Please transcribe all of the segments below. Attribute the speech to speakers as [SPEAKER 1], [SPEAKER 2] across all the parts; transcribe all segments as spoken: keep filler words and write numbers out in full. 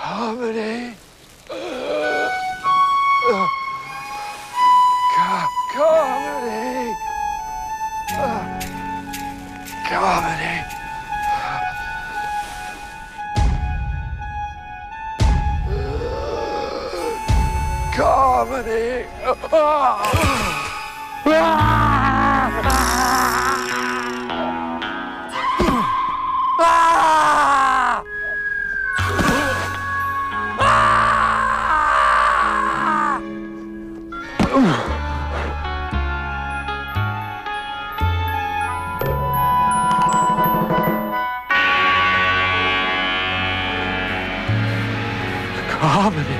[SPEAKER 1] Comedy. Uh, uh, co comedy. Uh, comedy. Uh, comedy. Comedy.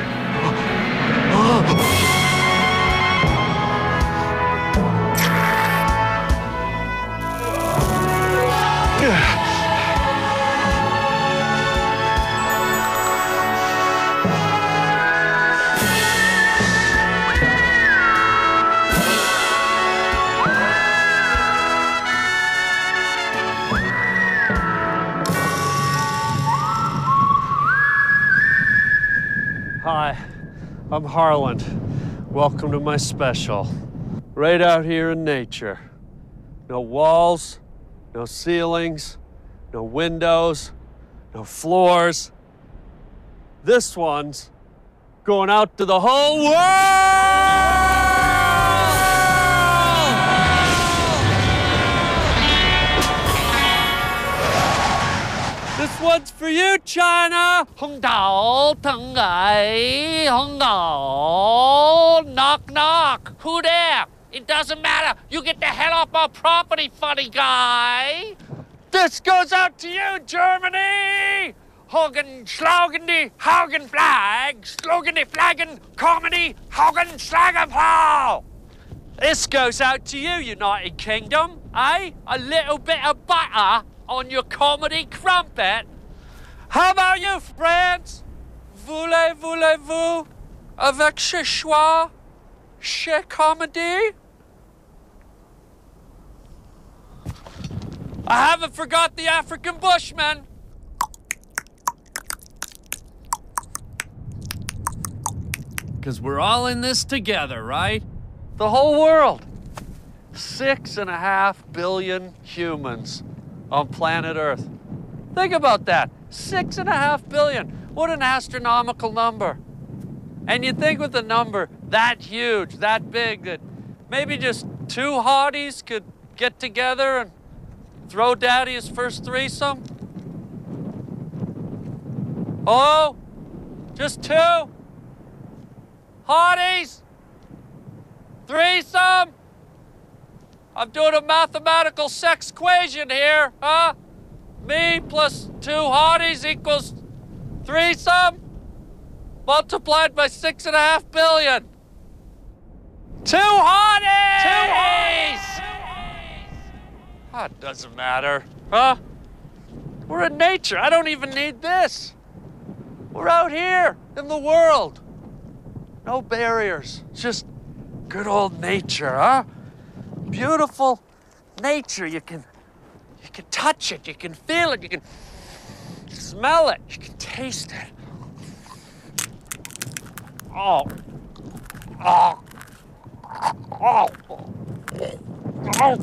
[SPEAKER 1] Hi, I'm Harland. Welcome to my special. Right out here in nature. No walls, no ceilings, no windows, no floors. This one's going out to the whole world! This one's for you, China! Hong Dao, Teng Ai, Hong Dao. Knock, knock. Who there? It doesn't matter. You get the hell off my property, funny guy. This goes out to you, Germany! Hogan, slogan die Hagen flag, slogan die Flaggen, comedy, Hagen, Schlagerplow. This goes out to you, United Kingdom, eh? A little bit of butter on your comedy crumpet. How about you, France? Voulez, voulez-vous, avec ce choix, chez comedy? I haven't forgot the African Bushman. Because we're all in this together, right? The whole world. Six and a half billion humans on planet Earth. Think about that. Six and a half billion. What an astronomical number. And you think with a number that huge, that big, that maybe just two hotties could get together and throw daddy his first threesome? Oh, just two hotties? Threesome? I'm doing a mathematical sex equation here, huh? Me plus two hotties equals threesome multiplied by six and a half billion. Two hotties! Two hotties! Oh, it doesn't matter, huh? We're in nature. I don't even need this. We're out here in the world. No barriers, just good old nature, huh? Beautiful nature. You can, you can touch it, you can feel it, you can smell it, you can taste it. Oh, oh, oh, oh.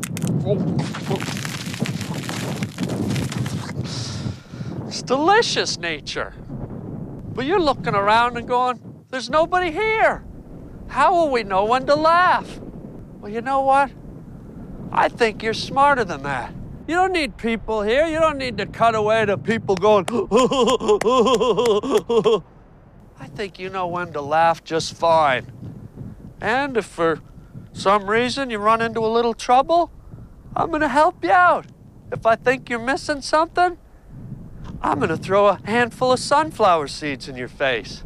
[SPEAKER 1] It's delicious nature. But you're looking around and going, there's nobody here. How will we know when to laugh? Well, you know what? I think you're smarter than that. You don't need people here. You don't need to cut away to people going, I think you know when to laugh just fine. And if for some reason you run into a little trouble, I'm gonna help you out. If I think you're missing something, I'm gonna throw a handful of sunflower seeds in your face.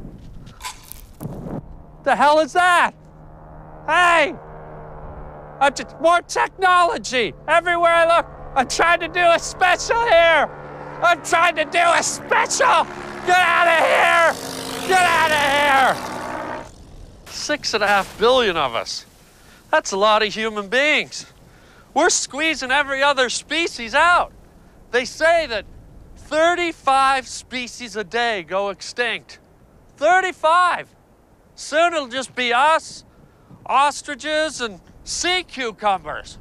[SPEAKER 1] The hell is that? Hey! I'm just, more technology. Everywhere I look, I'm trying to do a special here. I'm trying to do a special. Get out of here. Get out of here. Six and a half billion of us. That's a lot of human beings. We're squeezing every other species out. They say that thirty-five species a day go extinct. thirty-five. Soon it'll just be us, ostriches, and sea cucumbers.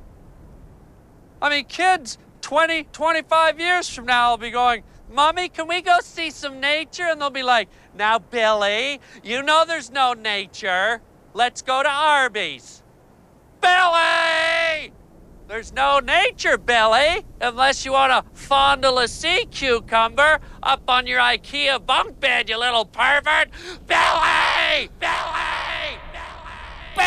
[SPEAKER 1] I mean, kids twenty, twenty-five years from now will be going, Mommy, can we go see some nature? And they'll be like, now, Billy, you know there's no nature. Let's go to Arby's. Billy! There's no nature, Billy, unless you want to fondle a sea cucumber up on your IKEA bunk bed, you little pervert. Billy! Billy! Billy!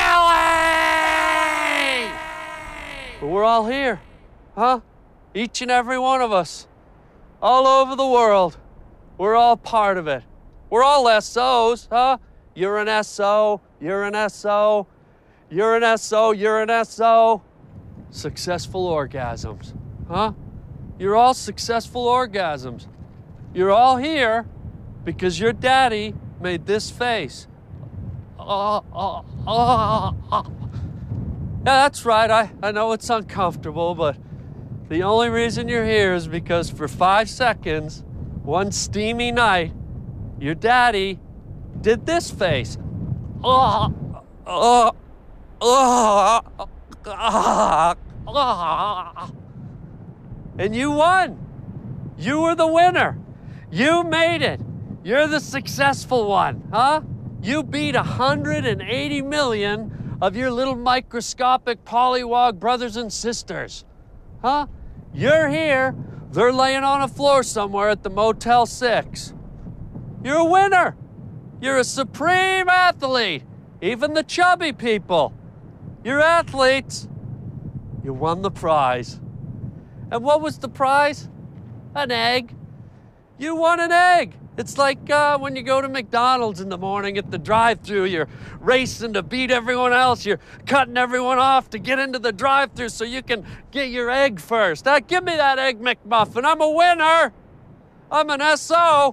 [SPEAKER 1] Billy! But we're all here, huh? Each and every one of us, all over the world. We're all part of it. We're all S Os, huh? You're an S O, you're an S O, you're an S O, you're an S O. Successful orgasms, huh? You're all successful orgasms. You're all here because your daddy made this face. Uh, uh, uh, uh. Yeah, that's right. I, I know it's uncomfortable, but the only reason you're here is because for five seconds, one steamy night, your daddy did this face. Uh, uh, uh, uh, uh. And you won. You were the winner. You made it. You're the successful one, huh? You beat one hundred eighty million of your little microscopic pollywog brothers and sisters, huh? You're here. They're laying on a floor somewhere at the Motel six. You're a winner. You're a supreme athlete. Even the chubby people. You're athletes. You won the prize. And what was the prize? An egg. You won an egg. It's like uh, when you go to McDonald's in the morning at the drive-thru, you're racing to beat everyone else. You're cutting everyone off to get into the drive-thru so you can get your egg first. Uh, give me that Egg McMuffin. I'm a winner. I'm an S O.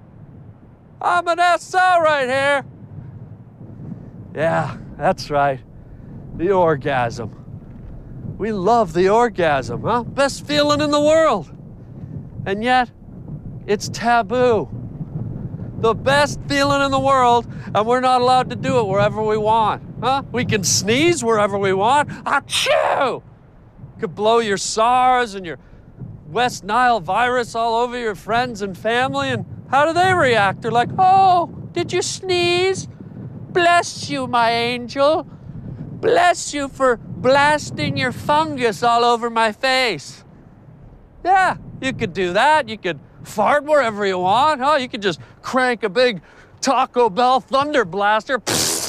[SPEAKER 1] I'm an S O right here. Yeah, that's right. The orgasm. We love the orgasm, huh? Best feeling in the world. And yet, it's taboo. The best feeling in the world, and we're not allowed to do it wherever we want, huh? We can sneeze wherever we want. Achoo! You could blow your SARS and your West Nile virus all over your friends and family, and how do they react? They're like, oh, did you sneeze? Bless you, my angel. Bless you for blasting your fungus all over my face. Yeah, you could do that. You could fart wherever you want, huh? You could just crank a big Taco Bell Thunder Blaster.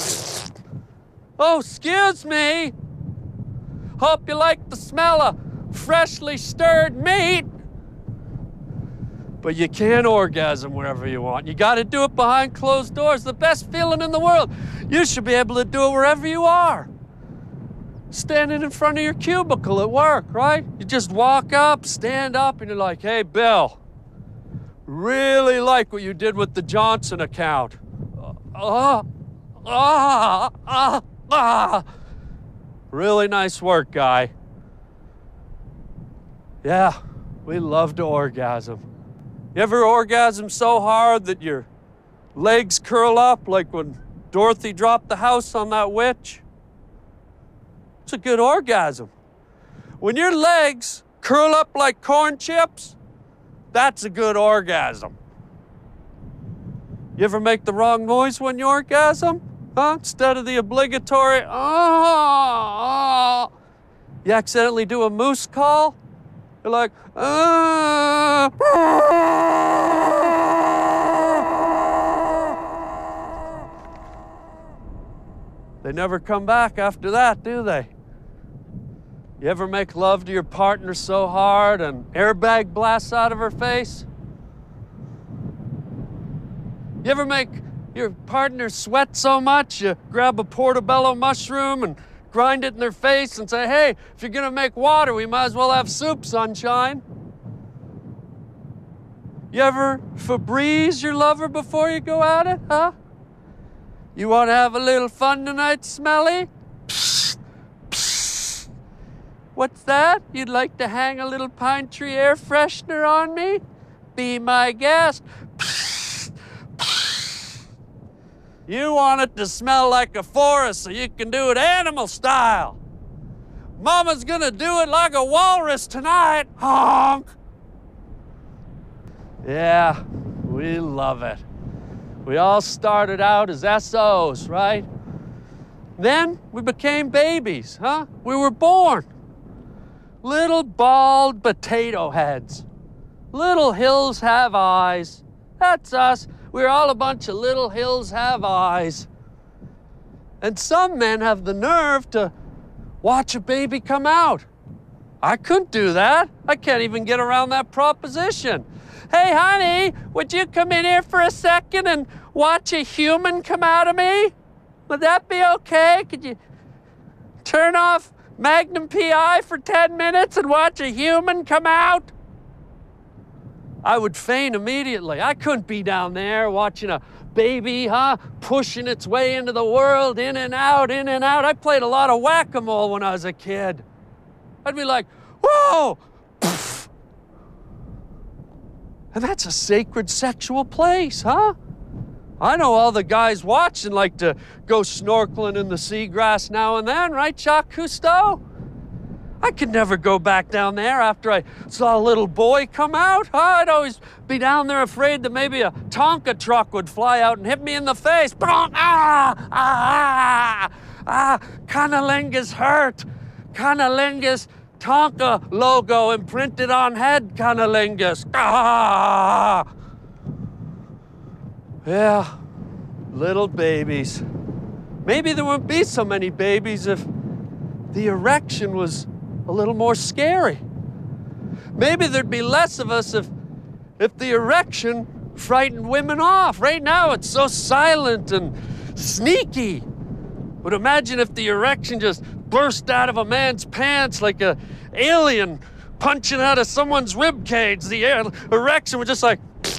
[SPEAKER 1] Oh, excuse me. Hope you like the smell of freshly stirred meat. But you can't orgasm wherever you want. You got to do it behind closed doors. The best feeling in the world. You should be able to do it wherever you are. Standing in front of your cubicle at work, right? You just walk up, stand up, and you're like, hey, Bill, really like what you did with the Johnson account. Ah, ah, ah, ah. Really nice work, guy. Yeah, we love to orgasm. You ever orgasm so hard that your legs curl up like when Dorothy dropped the house on that witch? It's a good orgasm. When your legs curl up like corn chips, that's a good orgasm. You ever make the wrong noise when you orgasm? Huh? Instead of the obligatory, ah, oh, you accidentally do a moose call? You're like, ah. They never come back after that, do they? You ever make love to your partner so hard an airbag blasts out of her face? You ever make your partner sweat so much you grab a portobello mushroom and grind it in their face and say, hey, if you're gonna make water, we might as well have soup, sunshine? You ever Febreze your lover before you go at it, huh? You want to have a little fun tonight, Smelly? Psst, psst. What's that? You'd like to hang a little pine tree air freshener on me? be my guest. You want it to smell like a forest so you can do it animal style. Mama's gonna do it like a walrus tonight. Honk. Yeah, we love it. We all started out as S Os, right? Then we became babies, huh? We were born. Little bald potato heads. Little hills have eyes. That's us. We're all a bunch of little hills have eyes. And some men have the nerve to watch a baby come out. I couldn't do that. I can't even get around that proposition. Hey, honey, would you come in here for a second and watch a human come out of me? Would that be okay? Could you turn off Magnum P I for ten minutes and watch a human come out? I would faint immediately. I couldn't be down there watching a baby, huh, pushing its way into the world, in and out, in and out. I played a lot of whack-a-mole when I was a kid. I'd be like, whoa! Pfft. And that's a sacred sexual place, huh? I know all the guys watching like to go snorkeling in the seagrass now and then, right, Jacques Cousteau? I could never go back down there after I saw a little boy come out. Huh? I'd always be down there afraid that maybe a Tonka truck would fly out and hit me in the face. Ah, ah, ah, ah, Cunnilingus hurt. Cunnilingus Tonka logo imprinted on head, Cunnilingus. Ah! Yeah, little babies. Maybe there wouldn't be so many babies if the erection was a little more scary. Maybe there'd be less of us if, if the erection frightened women off. Right now, it's so silent and sneaky. But imagine if the erection just burst out of a man's pants like an alien punching out of someone's rib cage. The erection was just like...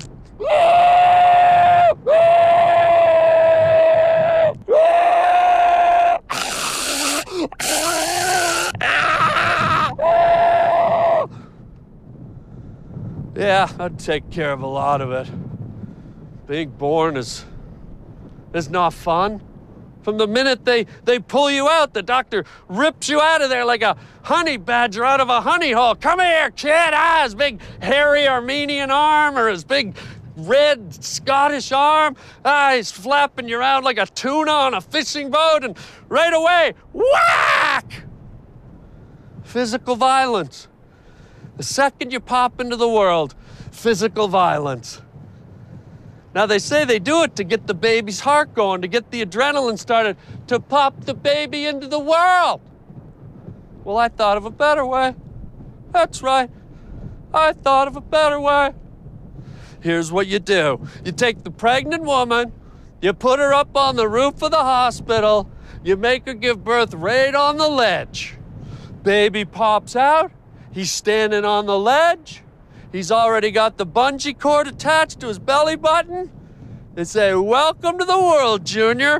[SPEAKER 1] Yeah, I'd take care of a lot of it. Being born is, is not fun. From the minute they, they pull you out, the doctor rips you out of there like a honey badger out of a honey hole. Come here, kid. Ah, his big hairy Armenian arm or his big red Scottish arm. Ah, he's flapping you around like a tuna on a fishing boat, and right away, whack! Physical violence. The second you pop into the world, physical violence. Now, they say they do it to get the baby's heart going, to get the adrenaline started, to pop the baby into the world. Well, I thought of a better way. That's right. I thought of a better way. Here's what you do. You take the pregnant woman, you put her up on the roof of the hospital, you make her give birth right on the ledge. Baby pops out, he's standing on the ledge, he's already got the bungee cord attached to his belly button. They say, welcome to the world, Junior.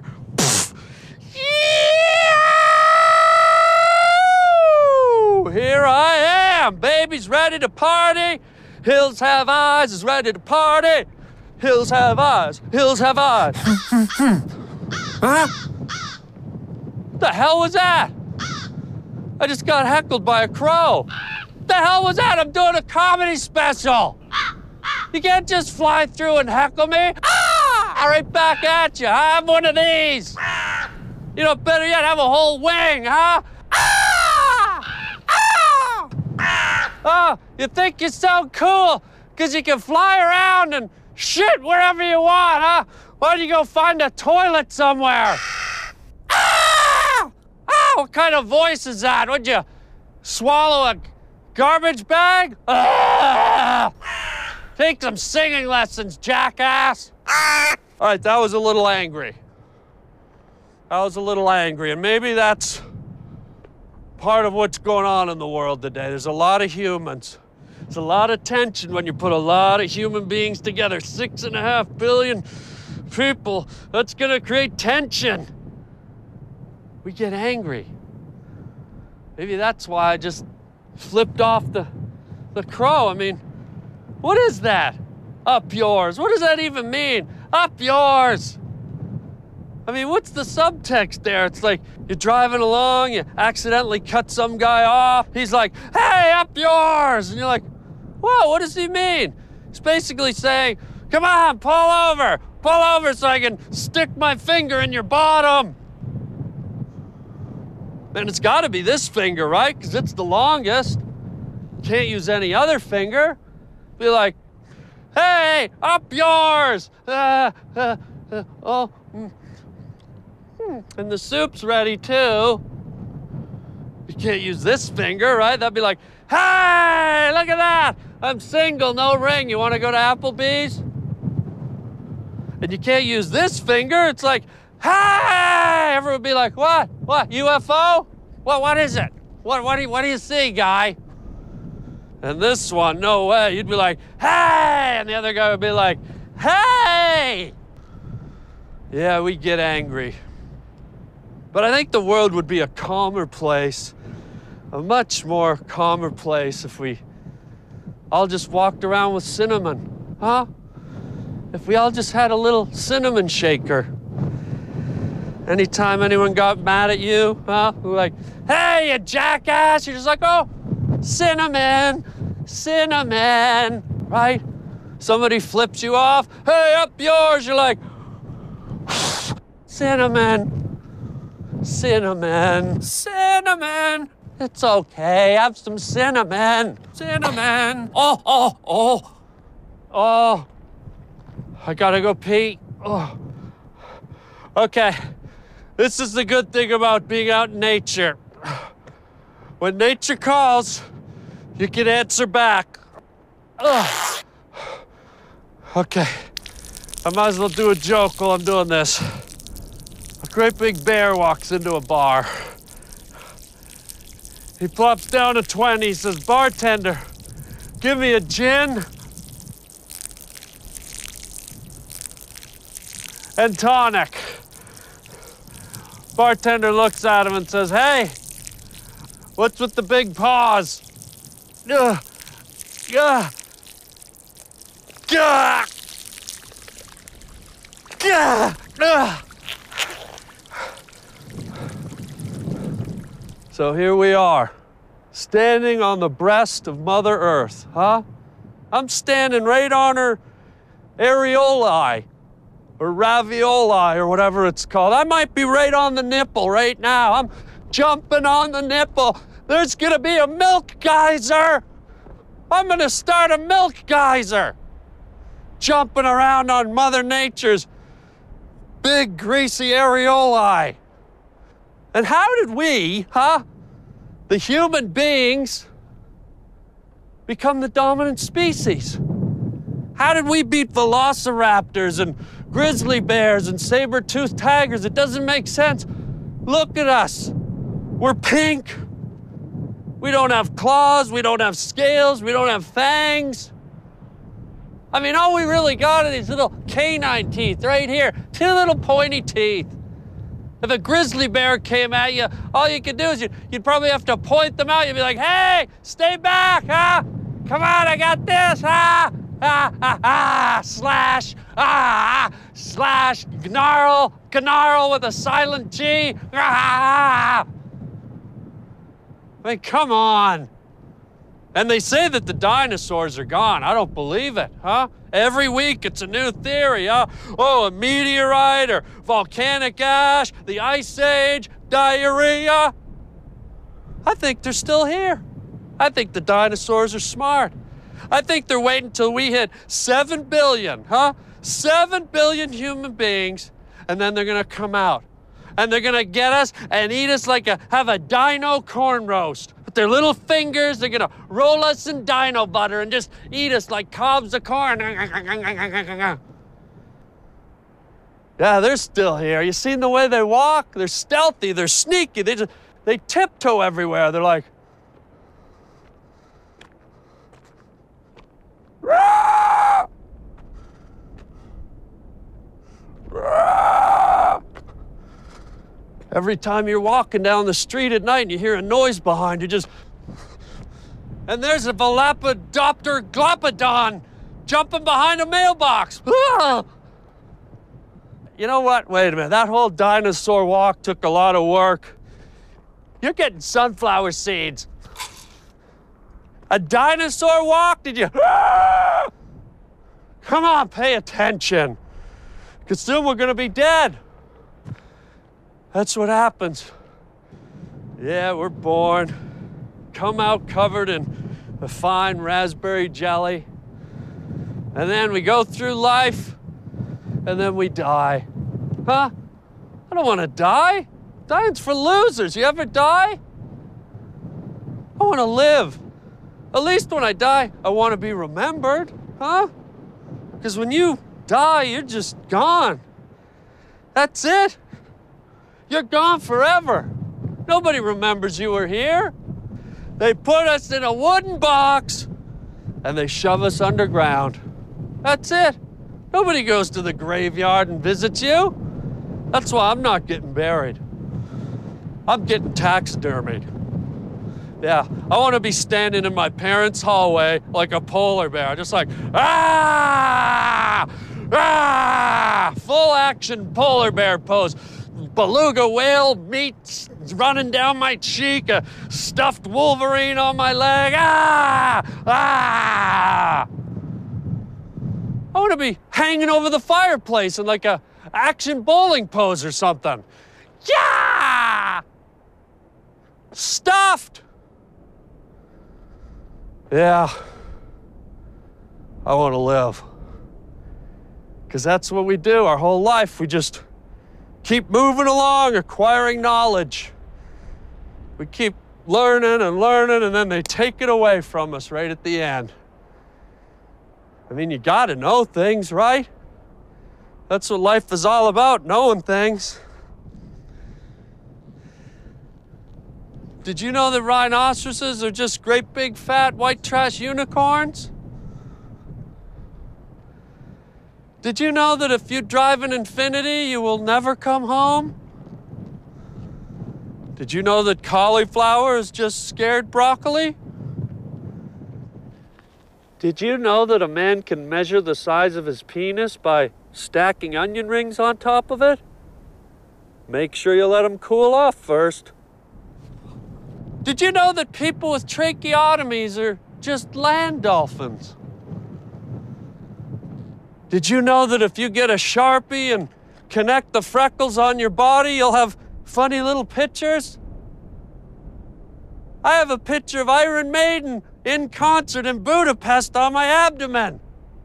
[SPEAKER 1] Here I am, baby's ready to party. Hills have eyes is ready to party. Hills have eyes, hills have eyes. Huh? What the hell was that? I just got heckled by a crow. What the hell was that? I'm doing a comedy special. You can't just fly through and heckle me. Ah! Right back at you. Have one of these. You know, better yet, have a whole wing, huh? Ah! Ah! Oh, you think you sound cool because you can fly around and shit wherever you want, huh? Why don't you go find a toilet somewhere? Ah! Ah! What kind of voice is that? Would you swallow a garbage bag? Ah! Take some singing lessons, jackass. All right, that was a little angry. That was a little angry, and maybe that's part of what's going on in the world today. There's a lot of humans. There's a lot of tension when you put a lot of human beings together. Six and a half billion people. That's gonna create tension. We get angry. Maybe that's why I just flipped off the, the crow. I mean, what is that? Up yours. What does that even mean? Up yours. I mean, what's the subtext there? It's like you're driving along, you accidentally cut some guy off. He's like, hey, up yours. And you're like, whoa, what does he mean? He's basically saying, come on, pull over. Pull over so I can stick my finger in your bottom. And it's got to be this finger, right? Because it's the longest. Can't use any other finger. Be like, hey, up yours. Uh, uh, uh, oh, mm. And the soup's ready too. You can't use this finger, right? That'd be like, hey, look at that. I'm single, no ring. You want to go to Applebee's? And you can't use this finger. It's like, hey! Everyone would be like, what? What? U F O? What? What is it? What? What do you, what do you see, guy? And this one, no way. You'd be like, hey! And the other guy would be like, hey! Yeah, we get angry. But I think the world would be a calmer place, a much more calmer place if we all just walked around with cinnamon, huh? If we all just had a little cinnamon shaker. Anytime anyone got mad at you, huh? We're like, hey, you jackass. You're just like, oh, cinnamon, cinnamon, right? Somebody flips you off. Hey, up yours. You're like, cinnamon, cinnamon, cinnamon. It's okay. Have some cinnamon, cinnamon. Oh, oh, oh, oh. I gotta go pee. Oh. Okay, this is the good thing about being out in nature. When nature calls, you can answer back. Ugh. Okay, I might as well do a joke while I'm doing this. A great big bear walks into a bar. He plops down a twenty, he says, bartender, give me a gin and tonic. Bartender looks at him and says, hey, what's with the big paws? Ugh. Ugh. Gah. Gah. Ugh. So here we are, standing on the breast of Mother Earth, huh? I'm standing right on her areolae, or ravioli, or whatever it's called. I might be right on the nipple right now. I'm jumping on the nipple. There's gonna be a milk geyser. I'm gonna start a milk geyser. Jumping around on Mother Nature's big, greasy areolae. And how did we, huh, the human beings, become the dominant species? How did we beat velociraptors and grizzly bears and saber-toothed tigers? It doesn't make sense. Look at us. We're pink. We don't have claws. We don't have scales. We don't have fangs. I mean, all we really got are these little canine teeth right here. Two little pointy teeth. If a grizzly bear came at you, all you could do is you'd, you'd probably have to point them out. You'd be like, hey, stay back, huh? Come on, I got this, huh? Ah, ah, ah, slash, ah, ah, slash, gnarl, gnarl with a silent G. Ah, I mean, come on. And they say that the dinosaurs are gone. I don't believe it, huh? Every week it's a new theory, huh? Oh, a meteorite or volcanic ash, the ice age, diarrhea. I think they're still here. I think the dinosaurs are smart. I think they're waiting until we hit seven billion, huh? Seven billion human beings, and then they're gonna come out. And they're gonna get us and eat us like a, have a dino corn roast. With their little fingers, they're gonna roll us in dino butter and just eat us like cobs of corn. Yeah, they're still here. You seen the way they walk? They're stealthy, they're sneaky, they just, they tiptoe everywhere. They're like, Rah! Rah! Every time you're walking down the street at night and you hear a noise behind you, just, and there's a Velociraptor Glopodon jumping behind a mailbox. Ah! You know what? Wait a minute. That whole dinosaur walk took a lot of work. You're getting sunflower seeds. A dinosaur walk? Did you? Ah! Come on, pay attention. Because soon we're going to be dead. That's what happens. Yeah, we're born. Come out covered in a fine raspberry jelly. And then we go through life, and then we die. Huh? I don't want to die. Dying's for losers. You ever die? I want to live. At least when I die, I want to be remembered. Huh? Because when you die, you're just gone. That's it. You're gone forever. Nobody remembers you were here. They put us in a wooden box and they shove us underground. That's it. Nobody goes to the graveyard and visits you. That's why I'm not getting buried. I'm getting taxidermied. Yeah, I want to be standing in my parents' hallway like a polar bear, just like, ah, ah, full action polar bear pose. Beluga whale meat running down my cheek, a stuffed Wolverine on my leg, ah, ah. I want to be hanging over the fireplace in like a action bowling pose or something. Yeah! Stuffed! Yeah, I want to live. Because that's what we do our whole life. We just keep moving along, acquiring knowledge. We keep learning and learning, and then they take it away from us right at the end. I mean, you gotta know things, right? That's what life is all about, knowing things. Did you know that rhinoceroses are just great big fat white trash unicorns? Did you know that if you drive an Infiniti, you will never come home? Did you know that cauliflower is just scared broccoli? Did you know that a man can measure the size of his penis by stacking onion rings on top of it? Make sure you let them cool off first. Did you know that people with tracheotomies are just land dolphins? Did you know that if you get a Sharpie and connect the freckles on your body, you'll have funny little pictures? I have a picture of Iron Maiden in concert in Budapest on my abdomen.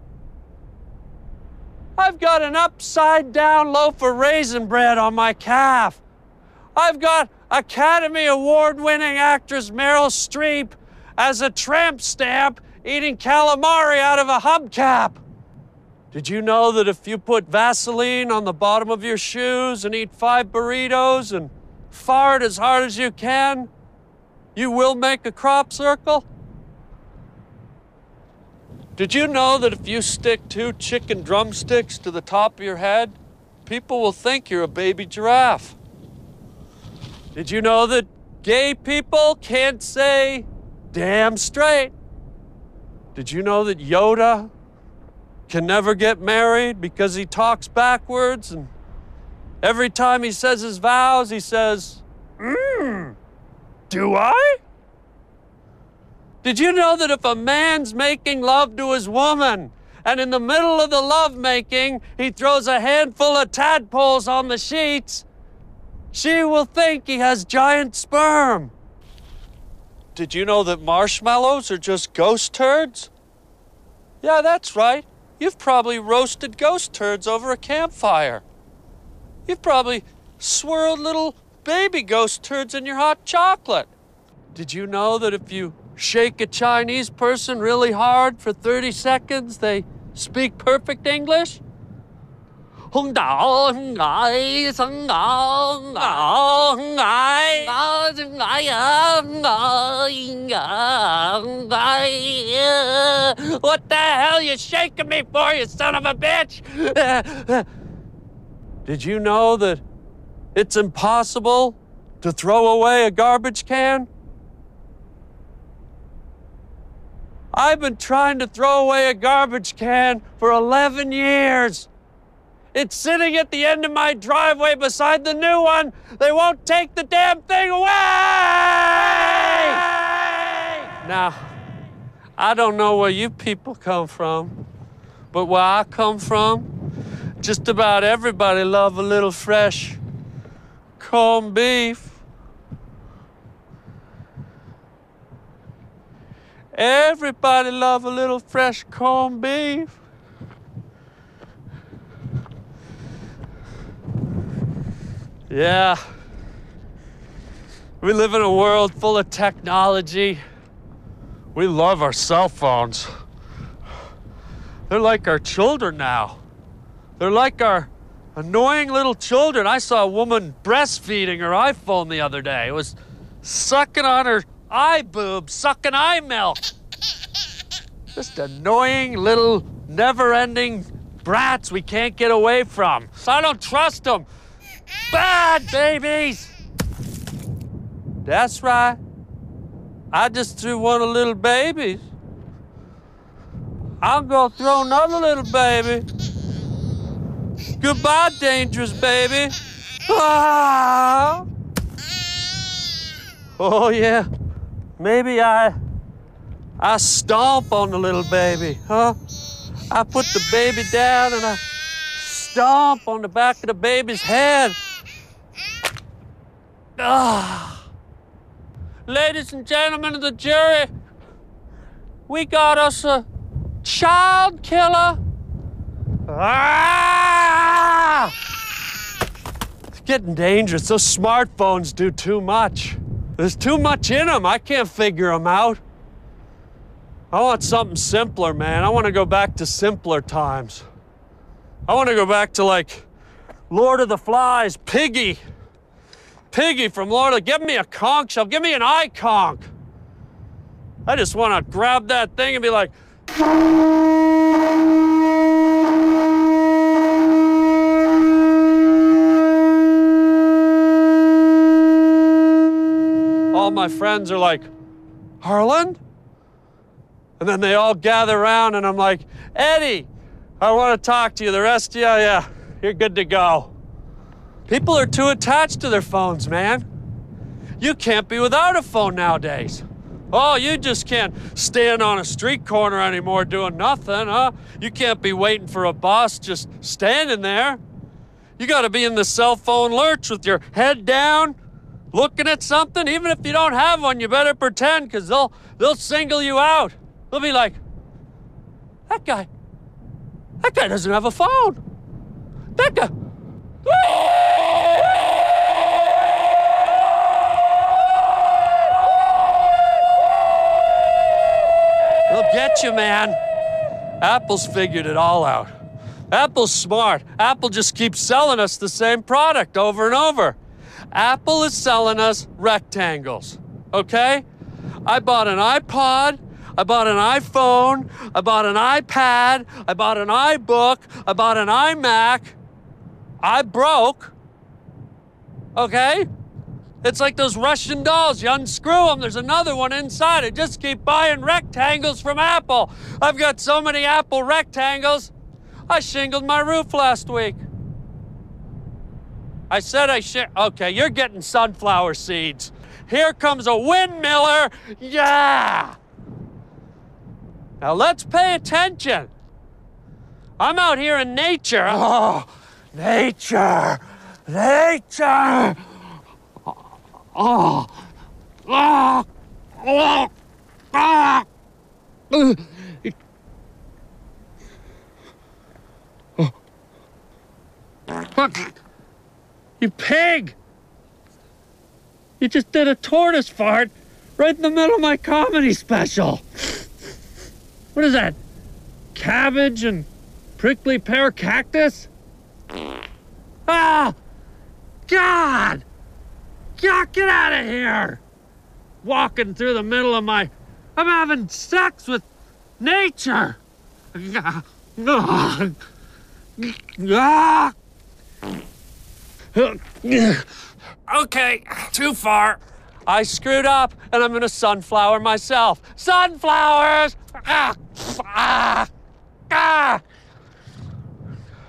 [SPEAKER 1] I've got an upside-down loaf of raisin bread on my calf. I've got Academy Award-winning actress Meryl Streep as a tramp stamp eating calamari out of a hubcap. Did you know that if you put Vaseline on the bottom of your shoes and eat five burritos and fart as hard as you can, you will make a crop circle? Did you know that if you stick two chicken drumsticks to the top of your head, people will think you're a baby giraffe? Did you know that gay people can't say damn straight? Did you know that Yoda can never get married because he talks backwards, and every time he says his vows, he says, mmm, do I? Did you know that if a man's making love to his woman, and in the middle of the lovemaking, he throws a handful of tadpoles on the sheets, she will think he has giant sperm? Did you know that marshmallows are just ghost turds? Yeah, that's right. You've probably roasted ghost turds over a campfire. You've probably swirled little baby ghost turds in your hot chocolate. Did you know that if you shake a Chinese person really hard for thirty seconds, they speak perfect English? What the hell are you shaking me for, you son of a bitch? Did you know that it's impossible to throw away a garbage can? I've been trying to throw away a garbage can for eleven years. It's sitting at the end of my driveway beside the new one. They won't take the damn thing away! Now, I don't know where you people come from, but where I come from, just about everybody love a little fresh corned beef. Everybody love a little fresh corned beef. Yeah. We live in a world full of technology. We love our cell phones. They're like our children now. They're like our annoying little children. I saw a woman breastfeeding her iPhone the other day. It was sucking on her eye boob, sucking eye milk. Just annoying little never-ending brats we can't get away from. So I don't trust them. Bad babies! That's right. I just threw one of the little babies. I'm gonna throw another little baby. Goodbye, dangerous baby. Ah! Oh yeah, maybe I, I stomp on the little baby, huh? I put the baby down and I stomp on the back of the baby's head. Ah. Ladies and gentlemen of the jury, we got us a child killer. Ah! It's getting dangerous. Those smartphones do too much. There's too much in them. I can't figure them out. I want something simpler, man. I want to go back to simpler times. I want to go back to, like, Lord of the Flies, Piggy. Piggy from Lord of the... Give me a conch shell. Give me an eye conch. I just want to grab that thing and be like... All my friends are like, Harlan? And then they all gather around and I'm like, Eddie, I want to talk to you. The rest of you, yeah, you're good to go. People are too attached to their phones, man. You can't be without a phone nowadays. Oh, you just can't stand on a street corner anymore doing nothing, huh? You can't be waiting for a bus just standing there. You got to be in the cell phone lurch with your head down, looking at something. Even if you don't have one, you better pretend, because they'll, they'll single you out. They'll be like, that guy, that guy doesn't have a phone. That guy. They'll get you, man. Apple's figured it all out. Apple's smart. Apple just keeps selling us the same product over and over. Apple is selling us rectangles, okay? I bought an iPod, I bought an iPhone, I bought an iPad, I bought an iBook, I bought an iMac. I broke, okay? It's like those Russian dolls. You unscrew them, there's another one inside. I just keep buying rectangles from Apple. I've got so many Apple rectangles, I shingled my roof last week. I said I should. Okay, you're getting sunflower seeds. Here comes a windmiller. Yeah! Now let's pay attention. I'm out here in nature. Oh, nature, nature. Oh, oh, oh, oh. You pig! You just did a tortoise fart right in the middle of my comedy special. What is that? Cabbage and prickly pear cactus? Ah! God! God, get out of here! Walking through the middle of my... I'm having sex with nature! Ah! Okay, too far. I screwed up, and I'm gonna sunflower myself. Sunflowers! Ah! Ah!